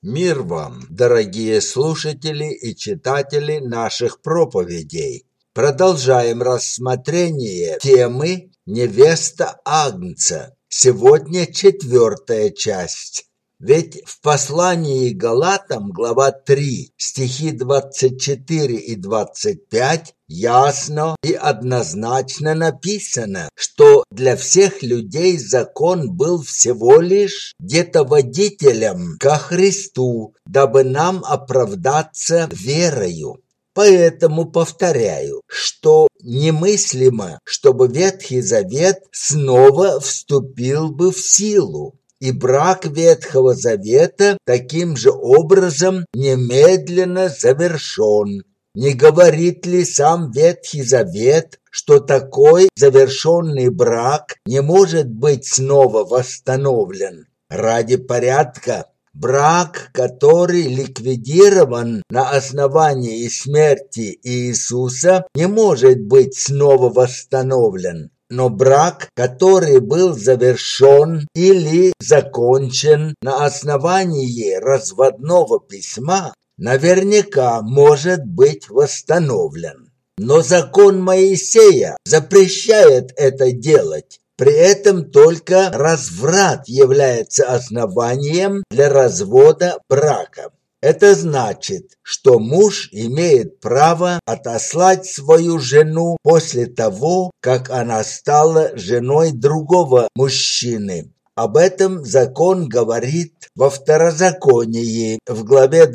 Мир вам, дорогие слушатели и читатели наших проповедей. Продолжаем рассмотрение темы «Невеста Агнца». Сегодня 4-я часть. Ведь в послании Галатам, глава 3, стихи 24 и 25, ясно и однозначно написано, что для всех людей закон был всего лишь где-то водителем ко Христу, дабы нам оправдаться верою. Поэтому повторяю, что немыслимо, чтобы Ветхий Завет снова вступил бы в силу. И брак Ветхого Завета таким же образом немедленно завершен. Не говорит ли сам Ветхий Завет, что такой завершенный брак не может быть снова восстановлен? Ради порядка, брак, который ликвидирован на основании смерти Иисуса, не может быть снова восстановлен. Но брак, который был завершен или закончен на основании разводного письма, наверняка может быть восстановлен. Но закон Моисея запрещает это делать. При этом только разврат является основанием для развода брака. Это значит, что муж имеет право отослать свою жену после того, как она стала женой другого мужчины. Об этом закон говорит во Второзаконии в главе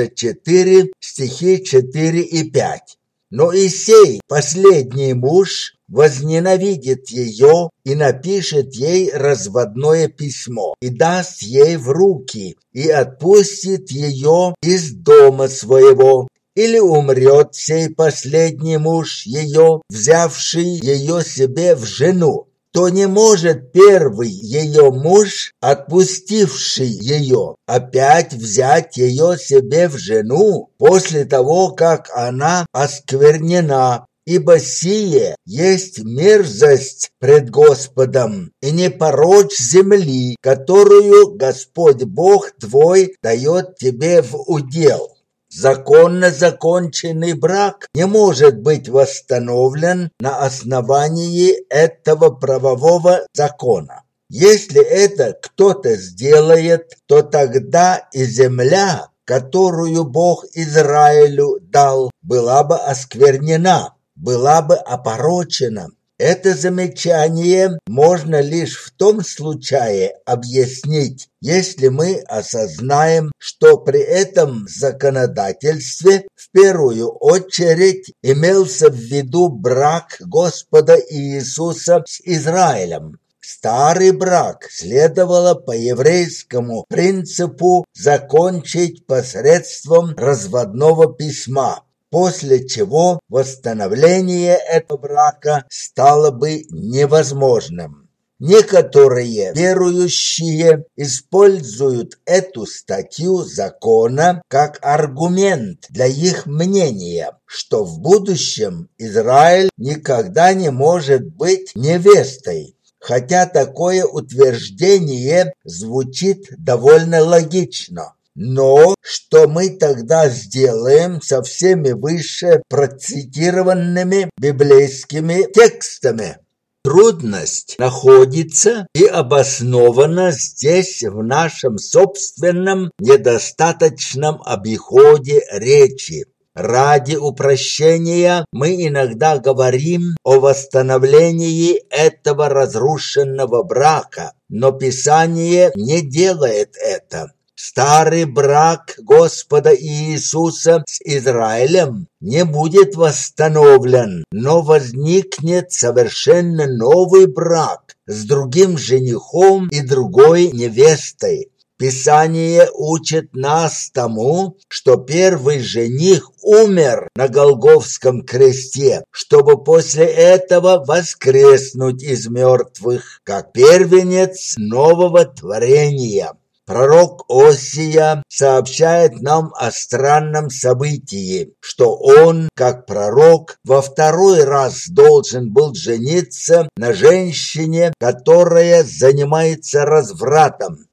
24, стихи 4 и 5. Но и сей последний муж возненавидит ее и напишет ей разводное письмо, и даст ей в руки, и отпустит ее из дома своего. Или умрет сей последний муж ее, взявший ее себе в жену, то не может первый ее муж, отпустивший ее, опять взять ее себе в жену после того, как она осквернена. Ибо сие есть мерзость пред Господом, и не порочь земли, которую Господь Бог твой дает тебе в удел. Законно законченный брак не может быть восстановлен на основании этого правового закона. Если это кто-то сделает, то тогда и земля, которую Бог Израилю дал, была бы осквернена, была бы опорочена. Это замечание можно лишь в том случае объяснить, если мы осознаем, что при этом законодательстве в первую очередь имелся в виду брак Господа Иисуса с Израилем. Старый брак следовало по еврейскому принципу закончить посредством разводного письма, после чего восстановление этого брака стало бы невозможным. Некоторые верующие используют эту статью закона как аргумент для их мнения, что в будущем Израиль никогда не может быть невестой, хотя такое утверждение звучит довольно логично. Но что мы тогда сделаем со всеми выше процитированными библейскими текстами? Трудность находится и обоснована здесь в нашем собственном недостаточном обиходе речи. Ради упрощения мы иногда говорим о восстановлении этого разрушенного брака, но Писание не делает это. Старый брак Господа Иисуса с Израилем не будет восстановлен, но возникнет совершенно новый брак с другим женихом и другой невестой. Писание учит нас тому, что первый жених умер на Голгофском кресте, чтобы после этого воскреснуть из мертвых, как первенец нового творения. Пророк Осия сообщает нам о странном событии, что он, как пророк, во второй раз должен был жениться на женщине, которая занимается развратом.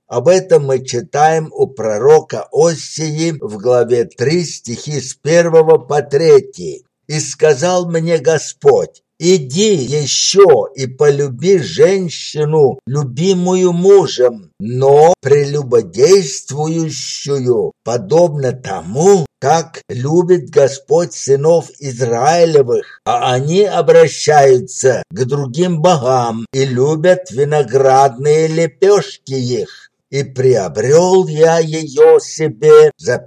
Об этом мы читаем у пророка Осии в главе 3, стихи с 1 по 3. «И сказал мне Господь: иди еще и полюби женщину, любимую мужем, но прелюбодействующую, подобно тому, как любит Господь сынов Израилевых, а они обращаются к другим богам и любят виноградные лепешки их. И приобрел я ее себе за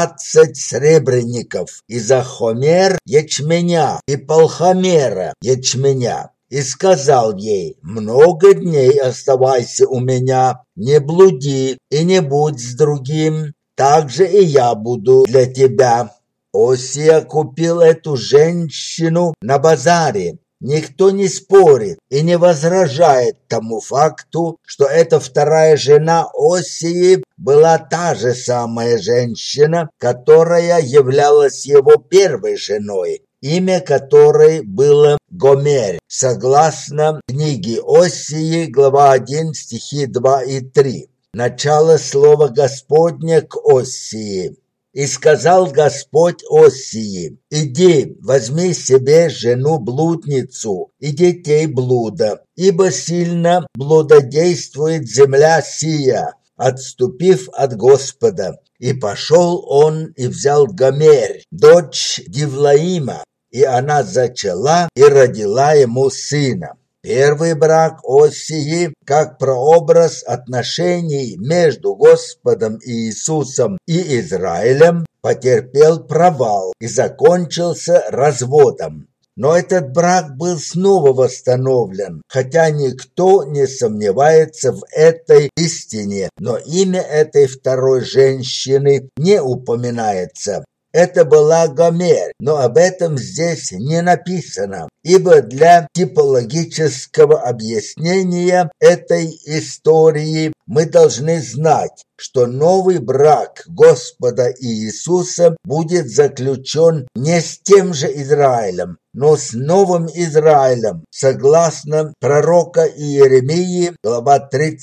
15 сребреников, и за хомер ячменя, и полхомера ячменя. И сказал ей: много дней оставайся у меня, не блуди и не будь с другим, так же и я буду для тебя». Осия купил эту женщину на базаре. Никто не спорит и не возражает тому факту, что эта вторая жена Осии была та же самая женщина, которая являлась его первой женой, имя которой было Гомер, согласно книге Осии, глава 1, стихи 2 и 3. Начало слова Господня к Осии. «И сказал Господь Осии: иди, возьми себе жену-блудницу и детей блуда, ибо сильно блудодействует земля сия, отступив от Господа. И пошел он и взял Гомер, дочь Дивлаима, и она зачала и родила ему сына». Первый брак Осии, как прообраз отношений между Господом Иисусом и Израилем, потерпел провал и закончился разводом. Но этот брак был снова восстановлен, хотя никто не сомневается в этой истине, но имя этой второй женщины не упоминается. Это была Гомер, но об этом здесь не написано, ибо для типологического объяснения этой истории мы должны знать, что новый брак Господа Иисуса будет заключен не с тем же Израилем, но с новым Израилем, согласно пророка Иеремии, глава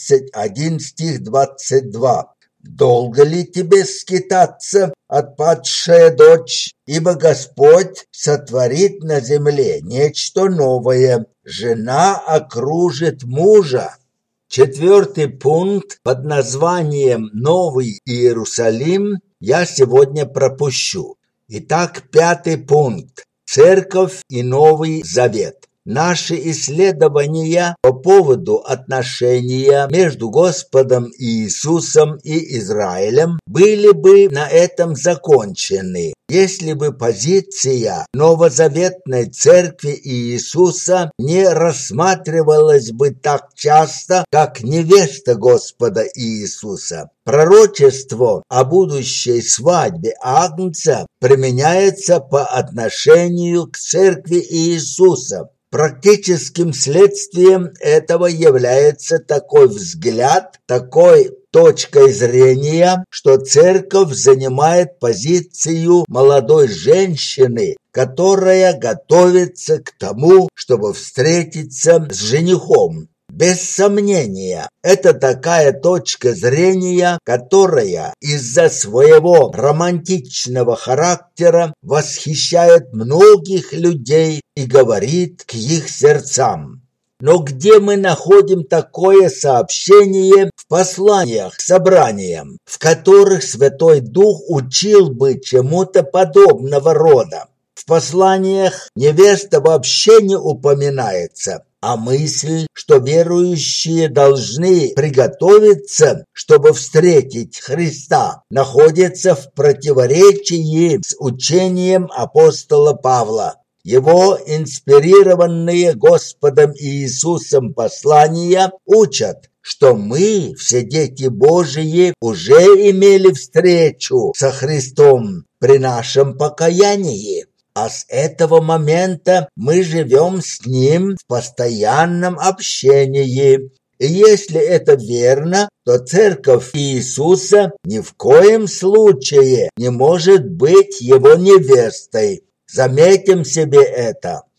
31, стих 22. «Долго ли тебе скитаться, отпадшая дочь? Ибо Господь сотворит на земле нечто новое. Жена окружит мужа». Четвертый пункт под названием «Новый Иерусалим» я сегодня пропущу. Итак, пятый пункт – Церковь и Новый Завет. Наши исследования по поводу отношения между Господом Иисусом и Израилем были бы на этом закончены, если бы позиция новозаветной церкви Иисуса не рассматривалась бы так часто, как невеста Господа Иисуса. Пророчество о будущей свадьбе Агнца применяется по отношению к церкви Иисуса. Практическим следствием этого является такой взгляд, такой точкой зрения, что церковь занимает позицию молодой женщины, которая готовится к тому, чтобы встретиться с женихом. Без сомнения, это такая точка зрения, которая из-за своего романтичного характера восхищает многих людей и говорит к их сердцам. Но где мы находим такое сообщение в посланиях к собраниям, в которых Святой Дух учил бы чему-то подобного рода? В посланиях невеста вообще не упоминается, а мысль, что верующие должны приготовиться, чтобы встретить Христа, находится в противоречии с учением апостола Павла. Его инспирированные Господом Иисусом послания учат, что мы, все дети Божии, уже имели встречу со Христом при нашем покаянии. А с этого момента мы живем с Ним в постоянном общении. И если это верно, то Церковь Иисуса ни в коем случае не может быть Его невестой. Заметим себе это.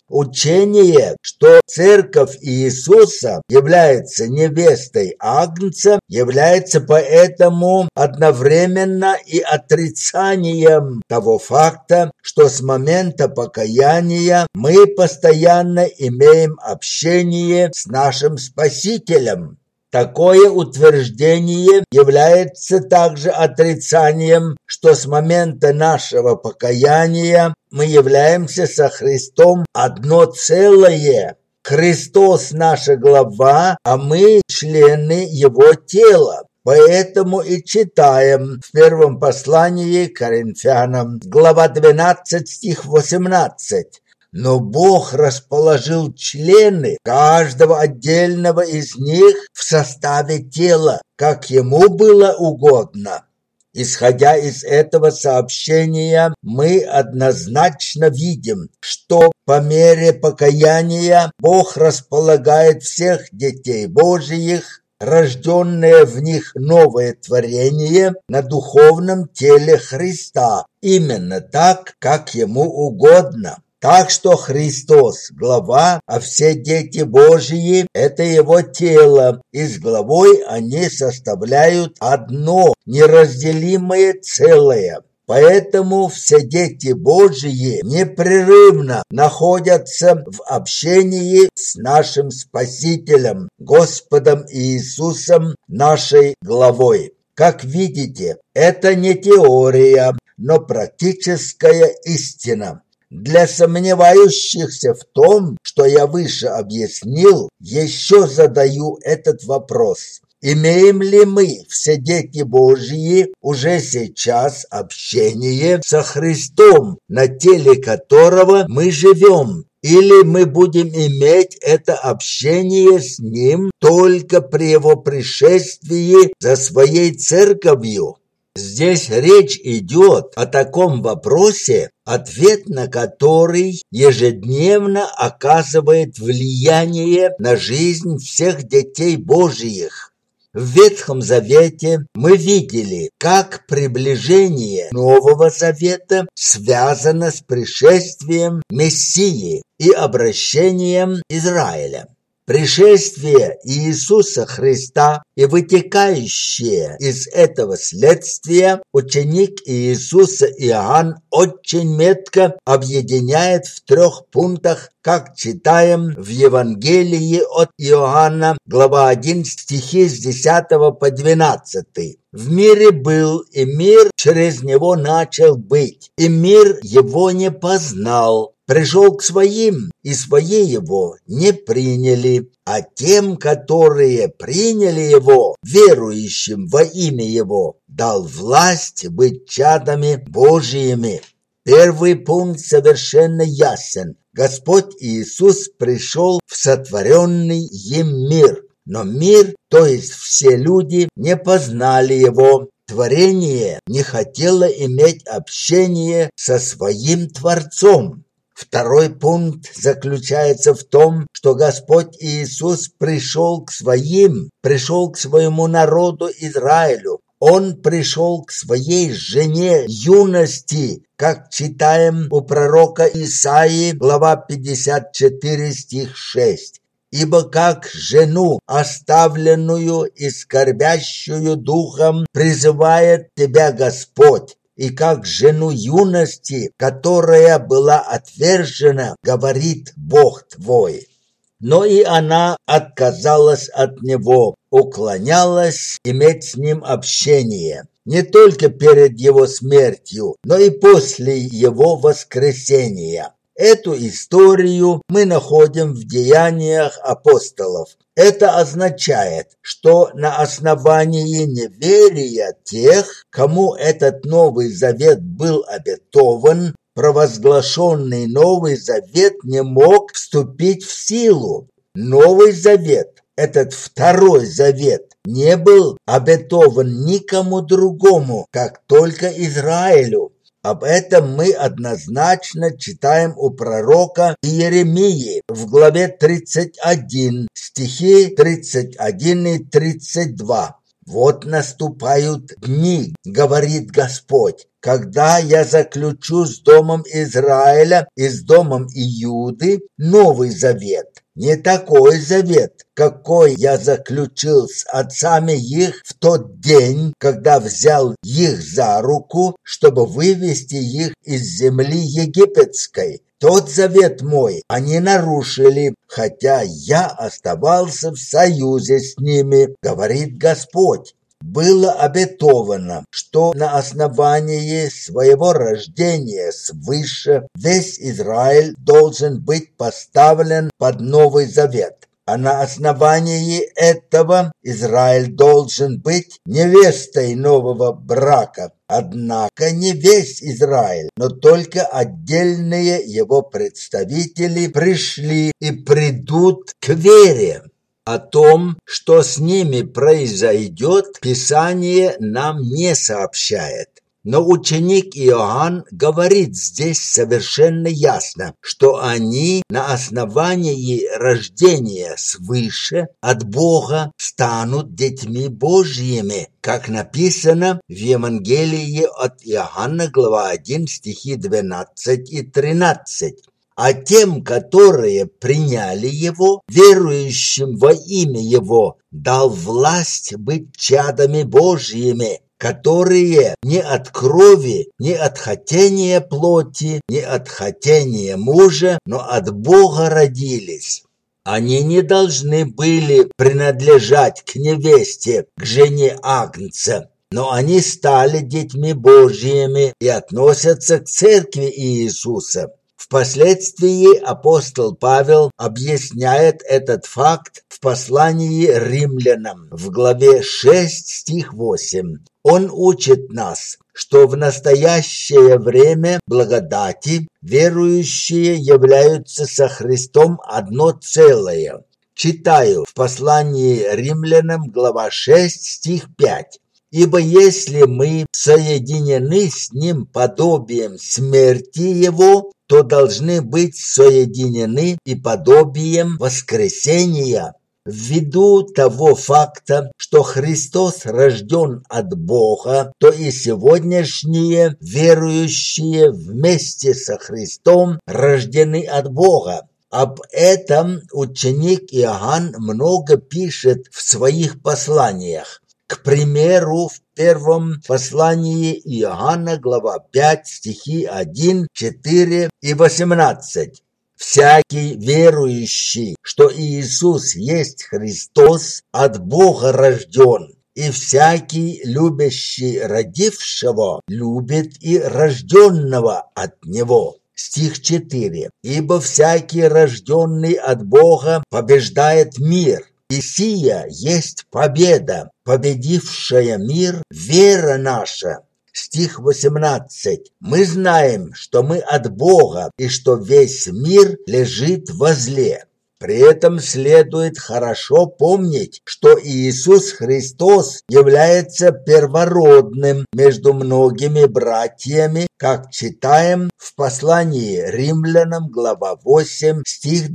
Учение, что Церковь Иисуса является невестой Агнца, является поэтому одновременно и отрицанием того факта, что с момента покаяния мы постоянно имеем общение с нашим Спасителем. Такое утверждение является также отрицанием, что с момента нашего покаяния мы являемся со Христом одно целое. Христос – наша глава, а мы – члены Его тела. Поэтому и читаем в первом послании к Коринфянам, глава 12, стих 18. Но Бог расположил члены каждого отдельного из них в составе тела, как Ему было угодно. Исходя из этого сообщения, мы однозначно видим, что по мере покаяния Бог располагает всех детей Божиих, рожденное в них новое творение, на духовном теле Христа, именно так, как Ему угодно. Так что Христос – глава, а все дети Божьи – это Его тело, и с главой они составляют одно неразделимое целое. Поэтому все дети Божьи непрерывно находятся в общении с нашим Спасителем, Господом Иисусом, нашей главой. Как видите, это не теория, но практическая истина. Для сомневающихся в том, что я выше объяснил, еще задаю этот вопрос. Имеем ли мы, все дети Божьи, уже сейчас общение со Христом, на теле которого мы живем? Или мы будем иметь это общение с Ним только при Его пришествии за Своей Церковью? Здесь речь идет о таком вопросе, ответ на который ежедневно оказывает влияние на жизнь всех детей Божиих. В Ветхом Завете мы видели, как приближение Нового Завета связано с пришествием Мессии и обращением Израиля. Пришествие Иисуса Христа и вытекающее из этого следствия ученик Иисуса Иоанн очень метко объединяет в 3 пунктах, как читаем в Евангелии от Иоанна, глава 1, стихи с 10 по 12. «В мире был, и мир через него начал быть, и мир его не познал. Пришел к своим, и свои его не приняли, а тем, которые приняли его, верующим во имя его, дал власть быть чадами Божиими». Первый пункт совершенно ясен. Господь Иисус пришел в сотворенный им мир, но мир, то есть все люди, не познали его. Творение не хотело иметь общение со своим Творцом. Второй пункт заключается в том, что Господь Иисус пришел к своему народу Израилю. Он пришел к своей жене юности, как читаем у пророка Исаии, глава 54, стих 6. «Ибо как жену, оставленную и скорбящую духом, призывает тебя Господь, и как жену юности, которая была отвержена, говорит Бог твой». Но и она отказалась от него, уклонялась иметь с ним общение, не только перед его смертью, но и после его воскресения. Эту историю мы находим в Деяниях апостолов. Это означает, что на основании неверия тех, кому этот Новый Завет был обетован, провозглашенный Новый Завет не мог вступить в силу. Новый Завет, этот Второй Завет, не был обетован никому другому, как только Израилю. Об этом мы однозначно читаем у пророка Иеремии в главе 31, стихи 31 и 32. «Вот наступают дни, говорит Господь, когда я заключу с домом Израиля и с домом Иуды новый завет. Не такой завет, какой я заключил с отцами их в тот день, когда взял их за руку, чтобы вывести их из земли египетской. Тот завет мой они нарушили, хотя я оставался в союзе с ними, говорит Господь. Было обетовано, что на основании своего рождения свыше весь Израиль должен быть поставлен под Новый Завет. А на основании этого Израиль должен быть невестой нового брака. Однако не весь Израиль, но только отдельные его представители пришли и придут к вере. О том, что с ними произойдет, Писание нам не сообщает. Но ученик Иоанн говорит здесь совершенно ясно, что они на основании рождения свыше от Бога станут детьми Божьими, как написано в Евангелии от Иоанна, глава 1, стихи 12 и 13. А тем, которые приняли Его, верующим во имя Его, дал власть быть чадами Божьими, которые не от крови, не от хотения плоти, не от хотения мужа, но от Бога родились. Они не должны были принадлежать к невесте, к жене Агнца, но они стали детьми Божьими и относятся к церкви Иисуса. Впоследствии апостол Павел объясняет этот факт в послании римлянам в главе 6, стих 8. Он учит нас, что в настоящее время благодати верующие являются со Христом одно целое. Читаю в послании римлянам, глава 6, стих 5. «Ибо если мы соединены с Ним подобием смерти Его, то должны быть соединены и подобием воскресения». Ввиду того факта, что Христос рожден от Бога, то и сегодняшние верующие вместе со Христом рождены от Бога. Об этом ученик Иоанн много пишет в своих посланиях. К примеру, в первом послании Иоанна, глава 5, стихи 1, 4 и 18. «Всякий верующий, что Иисус есть Христос, от Бога рожден, и всякий любящий родившего любит и рожденного от Него». Стих 4. «Ибо всякий рожденный от Бога побеждает мир, и сия есть победа, победившая мир, вера наша». Стих 18. «Мы знаем, что мы от Бога, и что весь мир лежит во зле». При этом следует хорошо помнить, что Иисус Христос является первородным между многими братьями, как читаем в послании римлянам, глава 8, стих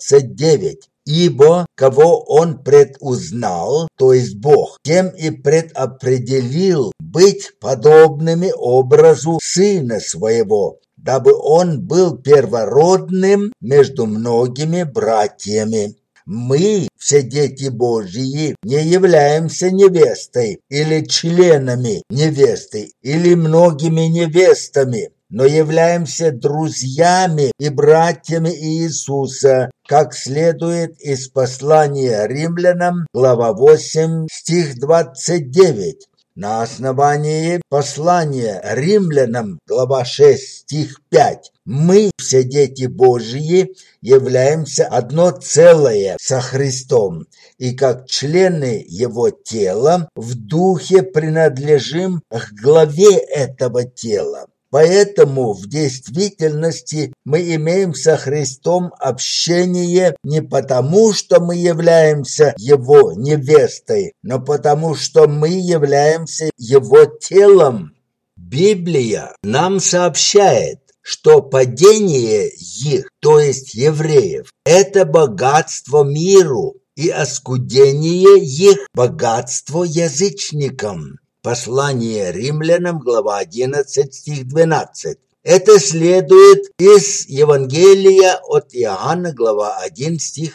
29. «Ибо кого Он предузнал, то есть Бог, тем и предопределил быть подобными образу Сына Своего, дабы Он был первородным между многими братьями». Мы, все дети Божьи, не являемся невестой или членами невесты или многими невестами, но являемся друзьями и братьями Иисуса, как следует из послания римлянам, глава 8, стих 29. На основании послания римлянам, глава 6, стих 5, мы, все дети Божьи, являемся одно целое со Христом, и как члены Его тела в духе принадлежим к главе этого тела. Поэтому в действительности мы имеем со Христом общение не потому, что мы являемся Его невестой, но потому, что мы являемся Его телом. Библия нам сообщает, что падение их, то есть евреев, это богатство миру, и оскудение их богатство язычникам. Послание римлянам, глава 11, стих 12. Это следует из Евангелия от Иоанна, глава 1, стих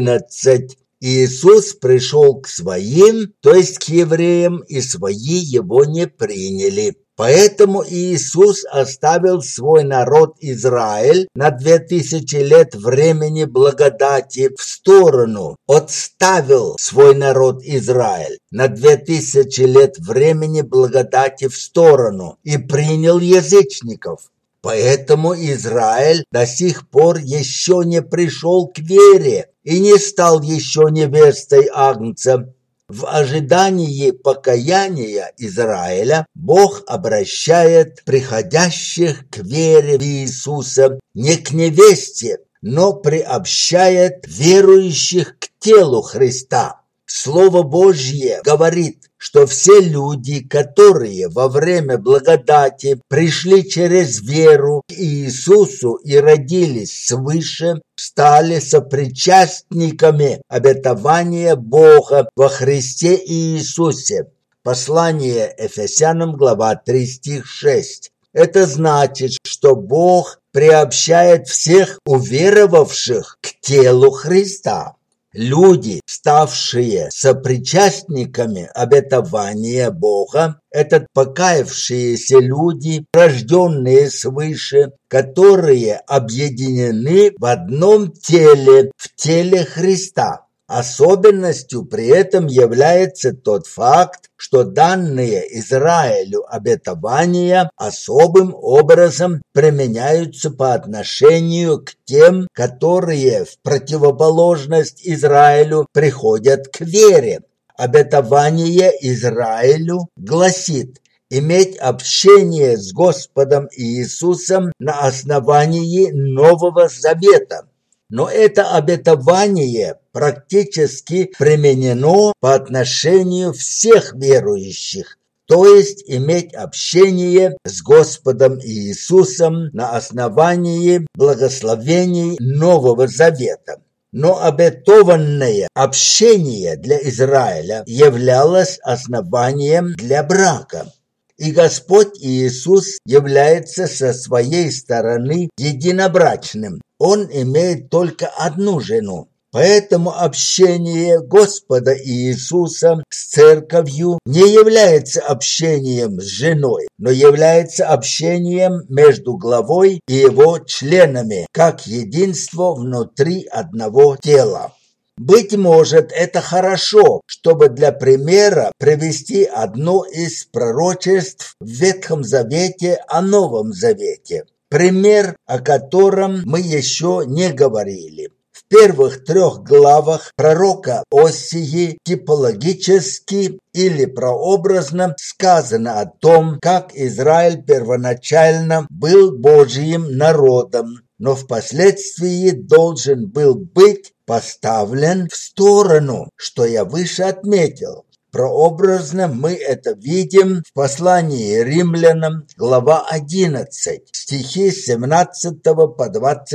11. Иисус пришел к своим, то есть к евреям, и свои его не приняли. Поэтому Иисус оставил свой народ Израиль на 2000 лет времени благодати в сторону, отставил свой народ Израиль на 2000 лет времени благодати в сторону и принял язычников. Поэтому Израиль до сих пор еще не пришел к вере и не стал еще невестой Агнца. В ожидании покаяния Израиля Бог обращает приходящих к вере в Иисуса не к невесте, но приобщает верующих к телу Христа. Слово Божье говорит, что все люди, которые во время благодати пришли через веру к Иисусу и родились свыше, стали сопричастниками обетования Бога во Христе Иисусе. Послание Ефесянам, глава 3, стих 6. Это значит, что Бог приобщает всех уверовавших к телу Христа. Люди, ставшие сопричастниками обетования Бога, это покаявшиеся люди, рожденные свыше, которые объединены в одном теле, в теле Христа. Особенностью при этом является тот факт, что данные Израилю обетования особым образом применяются по отношению к тем, которые в противоположность Израилю приходят к вере. Обетование Израилю гласит иметь общение с Господом Иисусом на основании Нового Завета. Но это обетование практически применено по отношению всех верующих, то есть иметь общение с Господом Иисусом на основании благословений Нового Завета. Но обетованное общение для Израиля являлось основанием для брака. И Господь Иисус является со своей стороны единобрачным. Он имеет только одну жену. Поэтому общение Господа Иисуса с церковью не является общением с женой, но является общением между главой и его членами, как единство внутри одного тела. Быть может, это хорошо, чтобы для примера привести одно из пророчеств в Ветхом Завете о Новом Завете. Пример, о котором мы еще не говорили. В первых 3 главах пророка Осии типологически или прообразно сказано о том, как Израиль первоначально был Божьим народом, но впоследствии должен был быть поставлен в сторону, что я выше отметил. Прообразно мы это видим в послании римлянам, глава 11, стихи с 17 по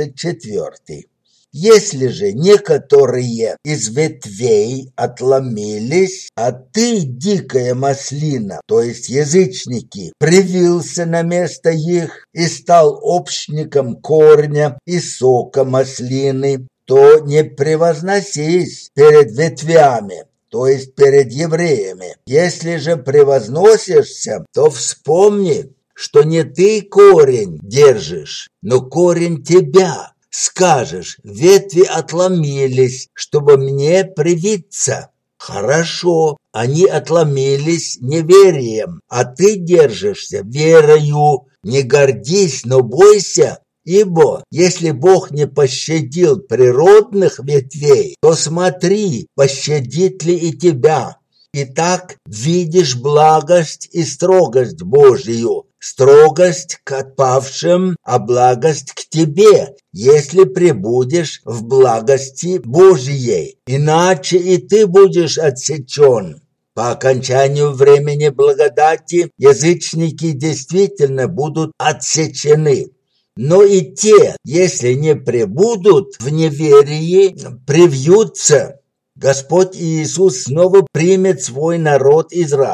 24. Если же некоторые из ветвей отломились, а ты, дикая маслина, то есть язычники, привился на место их и стал общником корня и сока маслины, то не превозносись перед ветвями, то есть перед евреями. Если же превозносишься, то вспомни, что не ты корень держишь, но корень тебя. Скажешь, ветви отломились, чтобы мне привиться. Хорошо, они отломились неверием, а ты держишься верою. Не гордись, но бойся, ибо если Бог не пощадил природных ветвей, то смотри, пощадит ли и тебя. Итак, видишь благость и строгость Божию, строгость к отпавшим, а благость к тебе, если пребудешь в благости Божией, иначе и ты будешь отсечен. По окончанию времени благодати язычники действительно будут отсечены. Но и те, если не пребудут в неверии, привьются. Господь Иисус снова примет свой народ Израиль.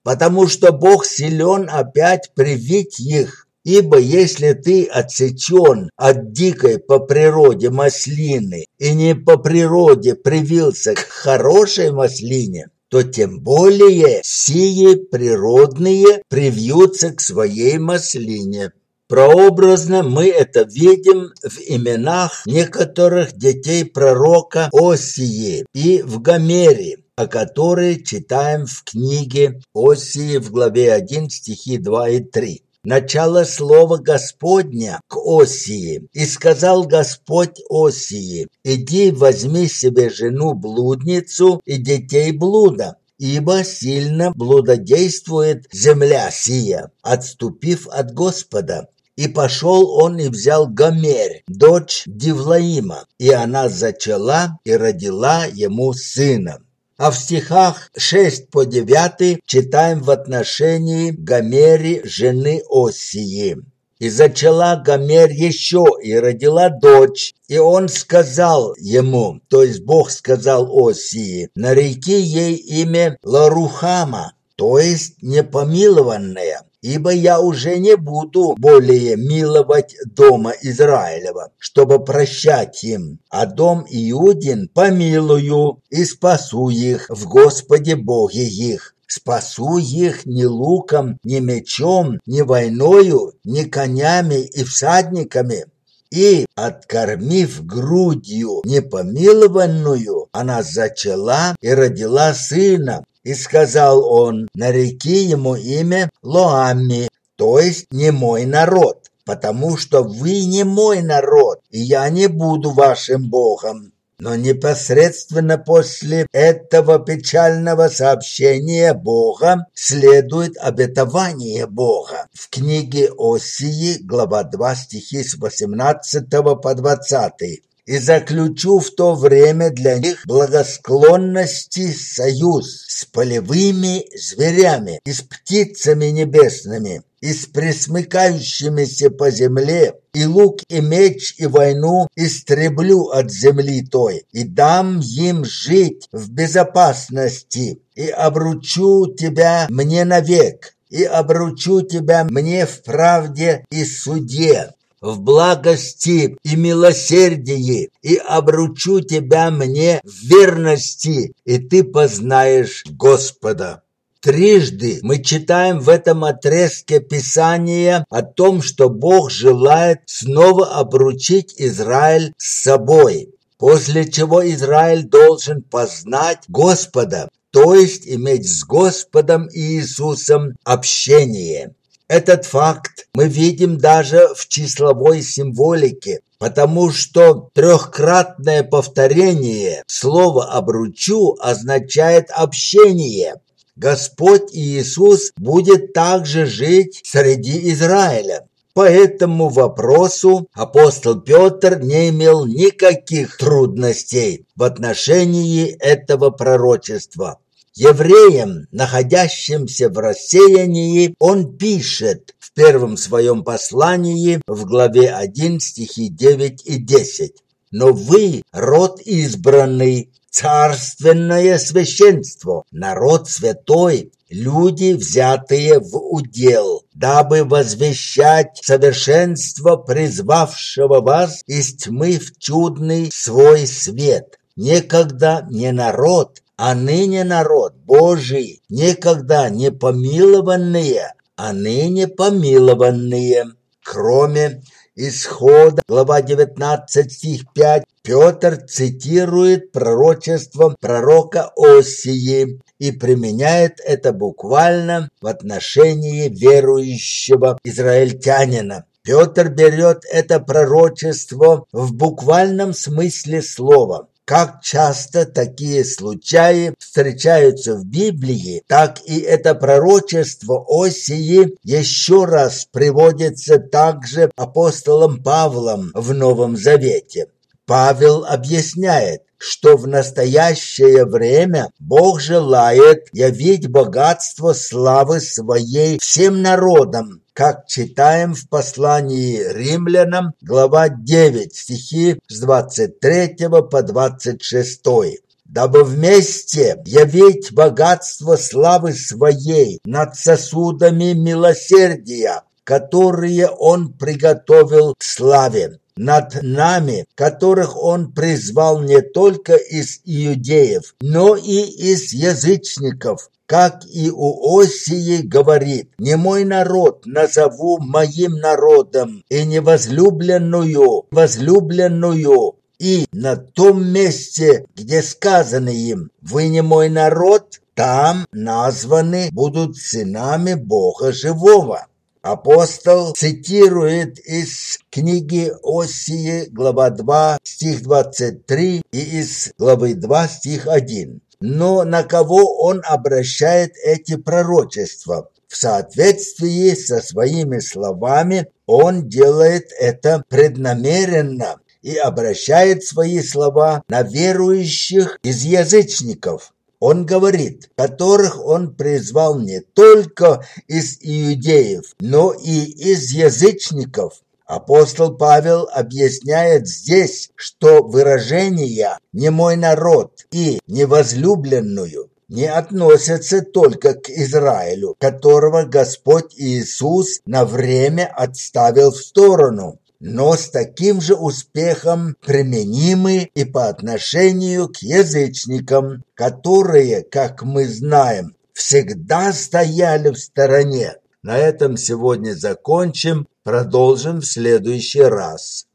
потому что Бог силен опять привить их. Ибо если ты отсечен от дикой по природе маслины и не по природе привился к хорошей маслине, то тем более сие природные привьются к своей маслине. Прообразно мы это видим в именах некоторых детей пророка Осии и в Гомере, о которой читаем в книге Осии в главе 1 стихи 2 и 3. Начало слова Господня к Осии. «И сказал Господь Осии: иди, возьми себе жену-блудницу и детей блуда, ибо сильно блудодействует земля сия, отступив от Господа. И пошел он и взял Гомерь, дочь Дивлаима, и она зачала и родила ему сына». А в стихах 6 по 9 читаем в отношении Гомери, жены Осии. «И зачала Гомер еще, и родила дочь. И он сказал ему, то есть Бог сказал Осии, нареки ей имя Ларухама, то есть непомилованная, ибо я уже не буду более миловать дома Израилева, чтобы прощать им, а дом Иудин помилую и спасу их в Господе Боге их. Спасу их ни луком, ни мечом, ни войною, ни конями и всадниками». И, откормив грудью непомилованную, она зачала и родила сына. И сказал он, нареки ему имя Лоамми, то есть не мой народ, потому что вы не мой народ, и я не буду вашим Богом. Но непосредственно после этого печального сообщения Бога следует обетование Бога. В книге Осии, глава 2, стихи с 18 по 20. «И заключу в то время для них благосклонности союз с полевыми зверями и с птицами небесными, и с пресмыкающимися по земле, и лук, и меч, и войну истреблю от земли той, и дам им жить в безопасности, и обручу тебя мне навек, и обручу тебя мне в правде и суде, в благости и милосердии, и обручу тебя мне в верности, и ты познаешь Господа». Трижды мы читаем в этом отрезке Писания о том, что Бог желает снова обручить Израиль с собой, после чего Израиль должен познать Господа, то есть иметь с Господом Иисусом общение. Этот факт мы видим даже в числовой символике, потому что трехкратное повторение слова «обручу» означает общение. Господь Иисус будет также жить среди Израиля. По этому вопросу апостол Петр не имел никаких трудностей в отношении этого пророчества. Евреям, находящимся в рассеянии, он пишет в первом своем послании в главе 1 стихи 9 и 10. «Но вы, род избранный, царственное священство, народ святой, люди, взятые в удел, дабы возвещать совершенство призвавшего вас из тьмы в чудный свой свет. Некогда не народ, а ныне народ Божий, некогда не помилованные, а ныне помилованные». Кроме Исхода, глава 19, стих 5, Петр цитирует пророчество пророка Осии и применяет это буквально в отношении верующего израильтянина. Петр берет это пророчество в буквальном смысле слова. Как часто такие случаи встречаются в Библии, так и это пророчество Осии еще раз приводится также апостолом Павлом в Новом Завете. Павел объясняет, что в настоящее время Бог желает явить богатство славы своей всем народам, как читаем в послании римлянам, глава 9, стихи с 23 по 26. дабы вместе явить богатство славы своей над сосудами милосердия, которые Он приготовил к славе, над нами, которых Он призвал не только из иудеев, но и из язычников. Как и у Осии говорит: «Не мой народ назову моим народом, и невозлюбленную возлюбленную». И на том месте, где сказано им: «Вы не мой народ», там названы будут сынами Бога живого. Апостол цитирует из книги Осии, глава 2, стих 23, и из главы 2, стих 1. Но на кого он обращает эти пророчества? В соответствии со своими словами он делает это преднамеренно и обращает свои слова на верующих из язычников. Он говорит, которых Он призвал не только из иудеев, но и из язычников. Апостол Павел объясняет здесь, что выражения «не мой народ» и «невозлюбленную» не относятся только к Израилю, которого Господь Иисус на время отставил в сторону, но с таким же успехом применимы и по отношению к язычникам, которые, как мы знаем, всегда стояли в стороне. На этом сегодня закончим, продолжим в следующий раз.